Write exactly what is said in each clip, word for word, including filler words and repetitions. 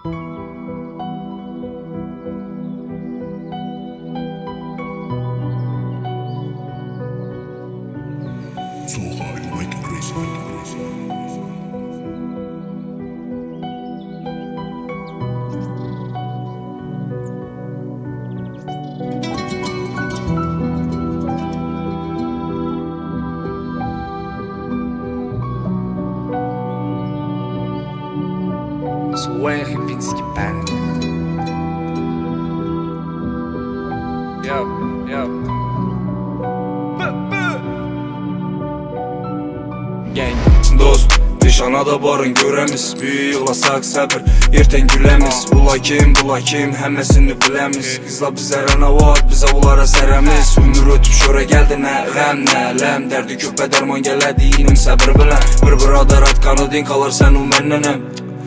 So hard, you make it crazy, make it crazy. Wayne Rybinski Band. Yo, yo. Gang dost, peşanada barın göremiz. Büyük yığlasak səbir, erten gülemiz. Ula kim, bula kim, həmməsini bilemiz. Qızla bizə rənavat, bizə ulara sərəmiz. Ömür ötüb şöre gəldi, nə ғəm, nə ələm. Dərdi köpə dərman gələdi, inim səbir bilən. Bir biradar atqanı din qalır sən o mənnənəm.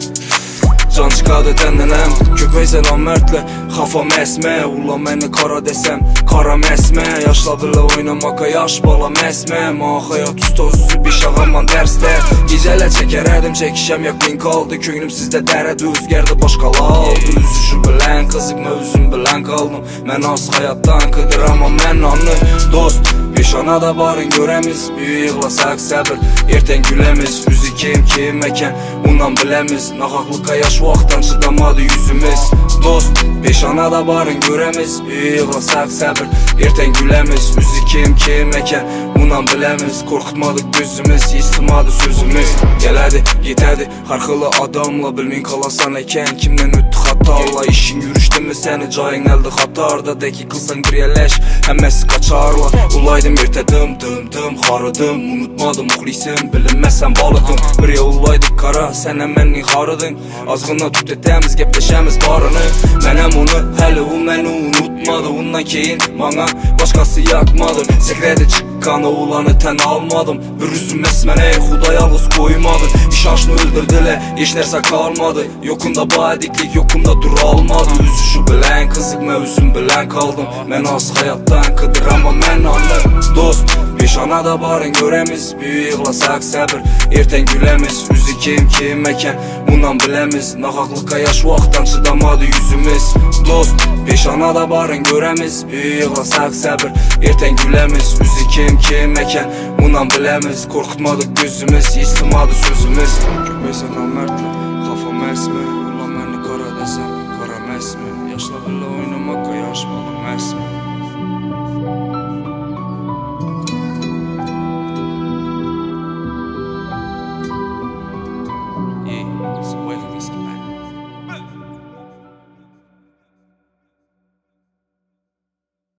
Can çıxadı təndənəm, köpək sən amərtlə. Xafam əsmə, ula məni kara desəm, kara məsmə. Yaşla bilə oynamaka, yaş bala məsmə. Maxayat usta üstü bir şağaman dərsdə. Gecələ çəkərədim, çəkişəm yakın qaldı. Köynüm sizdə dərədi, özgərdi başqala aldı. Üzüşü bilən, qızıqma üzüm bilən qaldım. Mən az həyatdan qıdıramam mən anlı. Dost, peşanada barın görəmiz. Büyük yığlasak səbir, erten gülemiz. Üzü kim, kim məkən, bundan biləmiz. Naxaqlıqa yaş vaxtdan çıdamadı yüzümüz. Dost, peşanada barın göremiz. Büyük yığlasak səbir, erten gülemiz. Üzü kim, kim məkən, bundan biləmiz. Korkutmadık gözümüz, istimadı sözümüz. Gələdi, gitədi, xarxılı adamla. Bilmin qalasan əkən, kimdən ötdü xatalla. İşin yürüşdü mü səni, cayın əldi xatarda. Dəki qılsan qiriyələş, həmməsi qaçarla. Ulaydım ertədim, dım dım, xarıdım. Unutmadım muxlisim, bilinməsən balıqım. Bir ya ulaydık qara, sənə mənni xarıdın. Azğına tut etəmiz, gəpləşəmiz barını. Mənəm onu, hələ o məni unutmadı. Ondan keyin bana başqası yakmadı. Səkrədi çıqqanı olanı tən almadım. Bir üzüm əsmənə, xuda yalnız qoymadı. İşaşını öldürdülə, heç nərsə qalmadı. Yokumda badiklik, yokumda dur almadı. Üzüşü bilən, qızıqma üzüm bilən qaldım. Mən az həyatdan qıdıramam mən anlı. Dost, peşanada barın göremiz. Büyük yığlasak səbir, erten gülemiz. Üzü kim, kim məkən, bundan biləmiz. Naxaqlıqa yaş vaxtdan çıdamadı yüzümüz. Dost, peşanada barın göremiz. Büyük yığlasak səbir, erten gülemiz. Üzü kim, kim məkən, bundan biləmiz. Korkutmadık gözümüz, istimadı sözümüz. Köpək sən amərtlə.